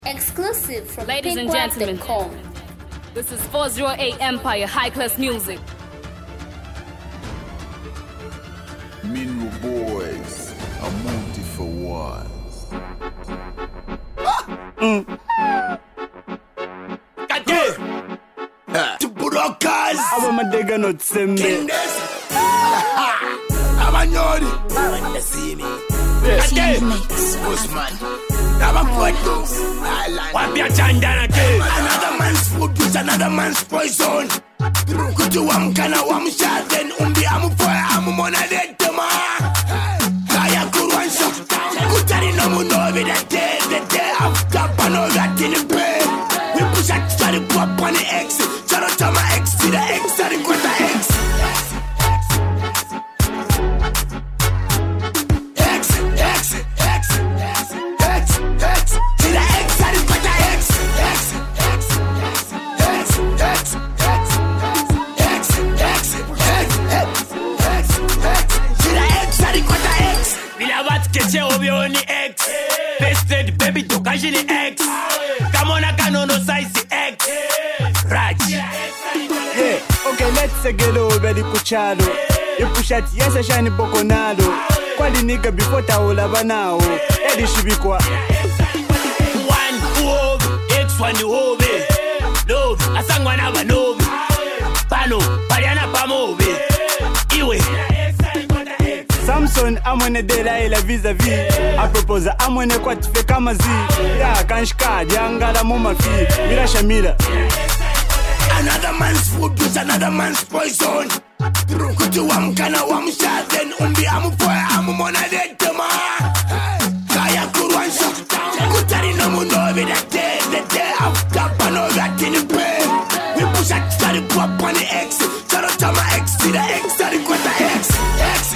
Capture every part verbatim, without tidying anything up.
Exclusive from Ladies and gentlemen, this is four oh eight Empire High Class Music. Minro boys, a multi for ones. Mm. To Burokas, I'm a digger not sending. I'm a nod. When they see me, Usman. I'm a photo. What be a chandana again? Another man's food is another man's poison. Could you am kana wam shot then umbi amu for amu mona de tema. Kaya kurwan shot. Kutari no mu no be the day the day after pano that in the bed. We push at try to pop on the X. Shout out to my X to the X to the quarter X. X, bested baby to kajili X. Come on, I can no size X. Raj. Hey, okay, let's get over the kuchado. You push at yes, I shiny boconado. Quali nigga before taola banao. Eddie Shibikwa. One hove, X one hove. Love, asangwa na banove. Pano, pariana pamove. Iwe. Samson amwene dela ila vis-a-vis. A propose amwene kwa tife kama zi. Ya kanshka diangala muma fi. Mira shamira. Another man's food is another man's poison. Kutu wam kana wam shot then umbi amu poe amu mona de tema. Kaya kurwan shot. Kutari no mu no be the day the day after pano that in the bed. We push at try to pop on the X. Shout out to my X to the X to the quarter X. X.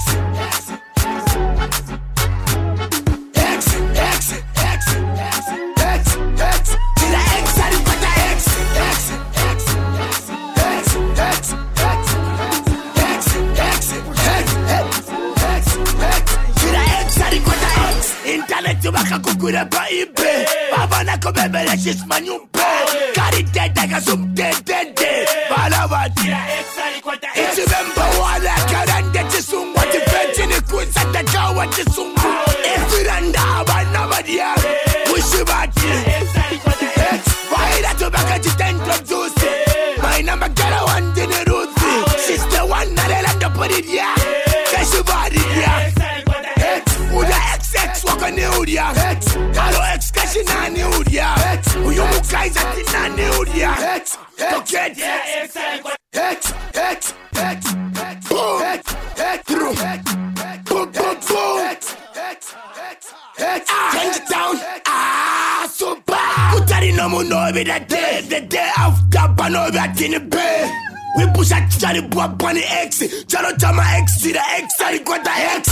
Internet you baka kukure pa ipe. Baba na kubebe le shisma nyumpe. Kari tete kasum tete te. Bala wati. Iti memba wala karande chisungu. Wati fenti ni kunsa teka wati sungu. Ifiranda abana badia. Wishibati. Vaida tu baka jitento juicy. Maina magara wandi ni ruthi. She's the one na lelanda poridia. Kashibari dia. Uda X X waka ni udia. Halo X kashi na ni udia. Uyo mukaiza tina ni udia. Toket X X X X boom through boom boom boom change it down. Ah super. Kutari no mu no be the day the day after pano that in the bed. We push at Charlie Bob on the X. Chalo chama X to the X to the quarter X.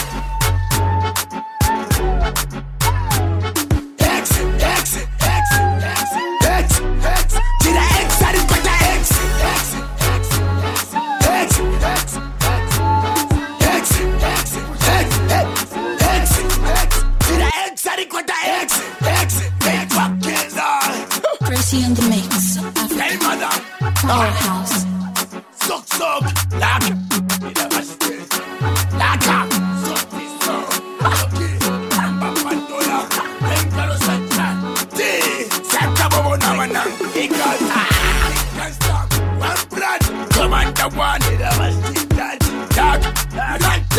X, X, X, X, X, X, to the X, to the quarter X. X, X, X, X, X, X, X, to the X, to the quarter X. X, big fucking Lord. Tracy in the mix. Hey mother. Powerhouse. Suck, suck, lock. Lock up. Commander one, it was that.